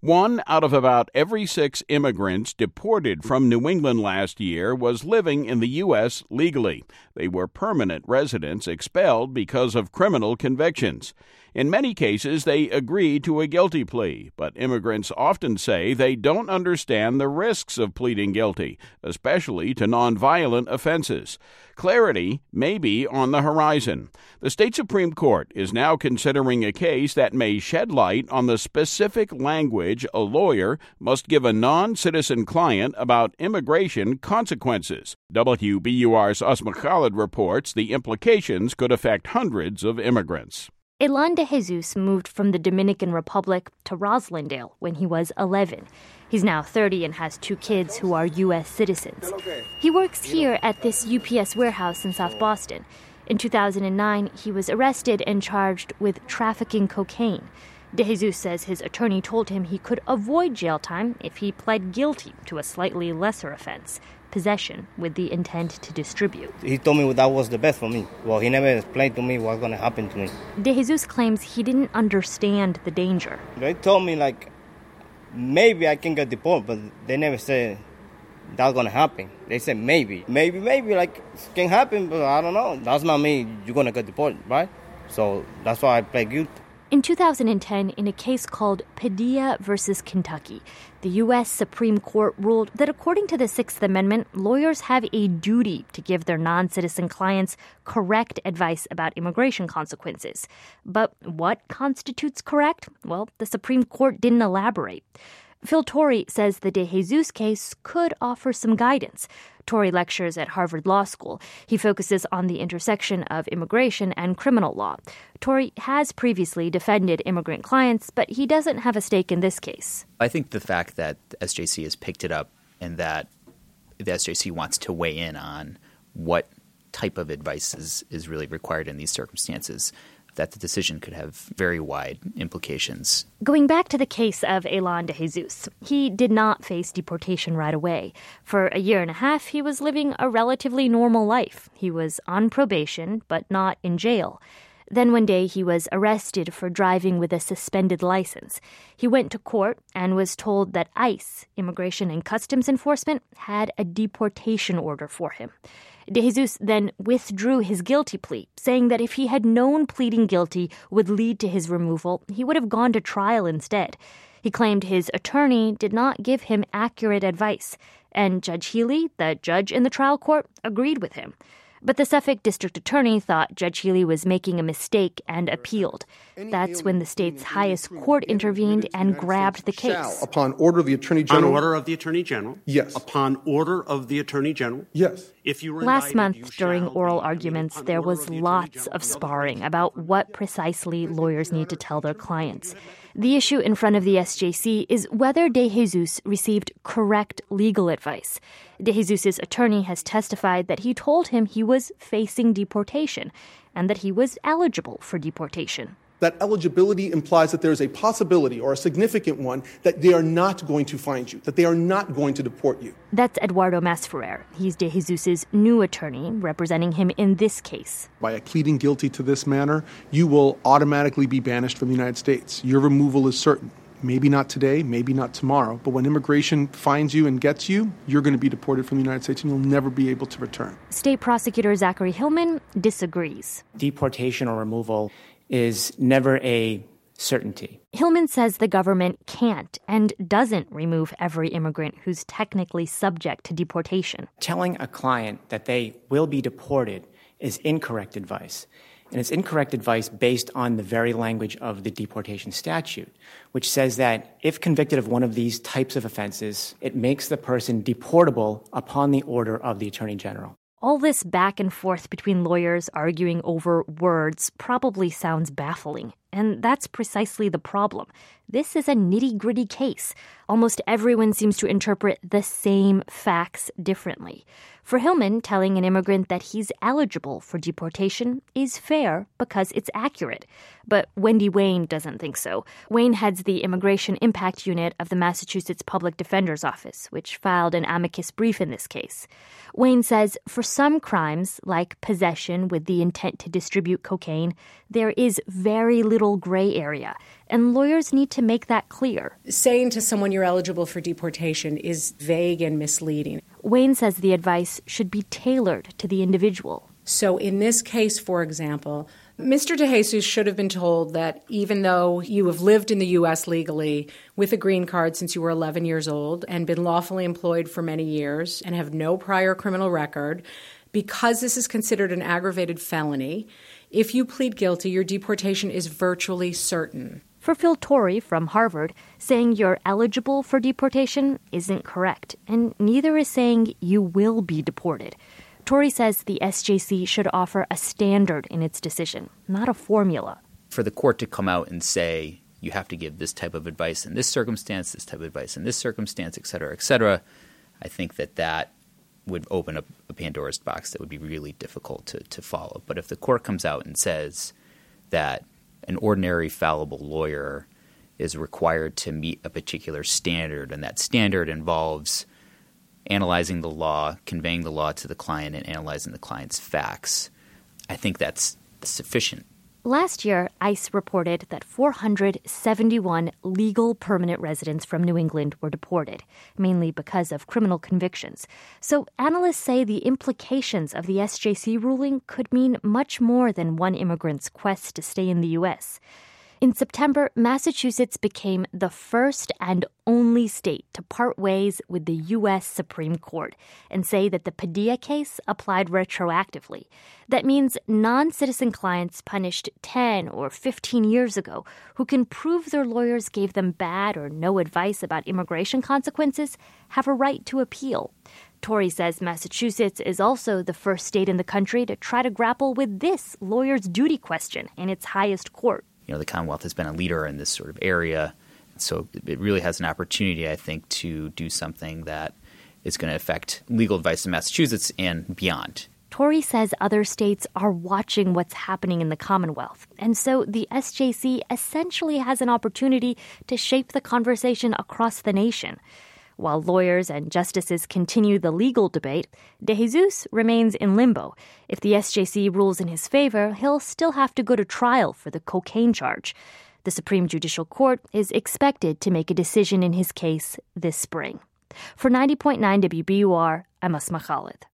1 out of about every 6 immigrants deported from New England last year was living in the U.S. legally. They were permanent residents expelled because of criminal convictions. In many cases, they agreed to a guilty plea, but immigrants often say they don't understand the risks of pleading guilty, especially to nonviolent offenses. Clarity may be on the horizon. The state Supreme Court is now considering a case that may shed light on the specific language a lawyer must give a non-citizen client about immigration consequences. WBUR's Asma Khalid reports the implications could affect hundreds of immigrants. Elan de Jesus moved from the Dominican Republic to Roslindale when he was 11. He's now 30 and has 2 kids who are U.S. citizens. He works here at this UPS warehouse in South Boston. In 2009, he was arrested and charged with trafficking cocaine. De Jesus says his attorney told him he could avoid jail time if he pled guilty to a slightly lesser offense, possession with the intent to distribute. He told me that was the best for me. Well, he never explained to me what's going to happen to me. De Jesus claims he didn't understand the danger. They told me, maybe I can get deported, but they never said that's going to happen. They said maybe, it can happen, but I don't know. That's not me. You're going to get deported, right? So that's why I pled guilty. In 2010, in a case called Padilla versus Kentucky, the U.S. Supreme Court ruled that according to the Sixth Amendment, lawyers have a duty to give their non-citizen clients correct advice about immigration consequences. But what constitutes correct? Well, the Supreme Court didn't elaborate. Phil Torrey says the De Jesus case could offer some guidance. Torrey lectures at Harvard Law School. He focuses on the intersection of immigration and criminal law. Torrey has previously defended immigrant clients, but he doesn't have a stake in this case. I think the fact that the SJC has picked it up and that the SJC wants to weigh in on what type of advice is really required in these circumstances, that the decision could have very wide implications. Going back to the case of Elan de Jesus, he did not face deportation right away. For a year and a half, he was living a relatively normal life. He was on probation, but not in jail. Then one day, he was arrested for driving with a suspended license. He went to court and was told that ICE, Immigration and Customs Enforcement, had a deportation order for him. De Jesus then withdrew his guilty plea, saying that if he had known pleading guilty would lead to his removal, he would have gone to trial instead. He claimed his attorney did not give him accurate advice, and Judge Healy, the judge in the trial court, agreed with him. But the Suffolk District Attorney thought Judge Healy was making a mistake and appealed. That's when the state's highest court intervened and grabbed the case. Upon order of the Attorney General. On order of the Attorney General? Yes. Upon order of the Attorney General? Yes. Last month, during oral arguments, there was lots of sparring about what precisely lawyers need to tell their clients. The issue in front of the SJC is whether De Jesus received correct legal advice. De Jesus' attorney has testified that he told him he was facing deportation and that he was eligible for deportation. That eligibility implies that there is a possibility, or a significant one, that they are not going to find you, that they are not going to deport you. That's Eduardo Masferrer. He's De Jesus' new attorney, representing him in this case. By pleading guilty to this manner, you will automatically be banished from the United States. Your removal is certain. Maybe not today, maybe not tomorrow, but when immigration finds you and gets you, you're going to be deported from the United States and you'll never be able to return. State Prosecutor Zachary Hillman disagrees. Deportation or removal is never a certainty. Hillman says the government can't and doesn't remove every immigrant who's technically subject to deportation. Telling a client that they will be deported is incorrect advice. And it's incorrect advice based on the very language of the deportation statute, which says that if convicted of one of these types of offenses, it makes the person deportable upon the order of the Attorney General. All this back and forth between lawyers arguing over words probably sounds baffling. And that's precisely the problem. This is a nitty-gritty case. Almost everyone seems to interpret the same facts differently. For Hillman, telling an immigrant that he's eligible for deportation is fair because it's accurate. But Wendy Wayne doesn't think so. Wayne heads the Immigration Impact Unit of the Massachusetts Public Defender's Office, which filed an amicus brief in this case. Wayne says for some crimes, like possession with the intent to distribute cocaine, there is very little gray area. and lawyers need to make that clear. Saying to someone you're eligible for deportation is vague and misleading. Wayne says the advice should be tailored to the individual. So in this case, for example, Mr. DeJesus should have been told that even though you have lived in the U.S. legally with a green card since you were 11 years old and been lawfully employed for many years and have no prior criminal record, because this is considered an aggravated felony, if you plead guilty, your deportation is virtually certain. For Phil Torrey from Harvard, saying you're eligible for deportation isn't correct, and neither is saying you will be deported. Torrey says the SJC should offer a standard in its decision, not a formula. For the court to come out and say, you have to give this type of advice in this circumstance, this type of advice in this circumstance, et cetera, I think that would open up a Pandora's box that would be really difficult to follow. But if the court comes out and says that an ordinary fallible lawyer is required to meet a particular standard, and that standard involves analyzing the law, conveying the law to the client, and analyzing the client's facts, I think that's sufficient. Last year, ICE reported that 471 legal permanent residents from New England were deported, mainly because of criminal convictions. So analysts say the implications of the SJC ruling could mean much more than one immigrant's quest to stay in the U.S. In September, Massachusetts became the first and only state to part ways with the U.S. Supreme Court and say that the Padilla case applied retroactively. That means non-citizen clients punished 10 or 15 years ago who can prove their lawyers gave them bad or no advice about immigration consequences have a right to appeal. Torrey says Massachusetts is also the first state in the country to try to grapple with this lawyer's duty question in its highest court. The Commonwealth has been a leader in this sort of area. So it really has an opportunity, I think, to do something that is going to affect legal advice in Massachusetts and beyond. Torrey says other states are watching what's happening in the Commonwealth. And so the SJC essentially has an opportunity to shape the conversation across the nation. While lawyers and justices continue the legal debate, DeJesus remains in limbo. If the SJC rules in his favor, he'll still have to go to trial for the cocaine charge. The Supreme Judicial Court is expected to make a decision in his case this spring. For 90.9 WBUR, I'm Asma Khalid.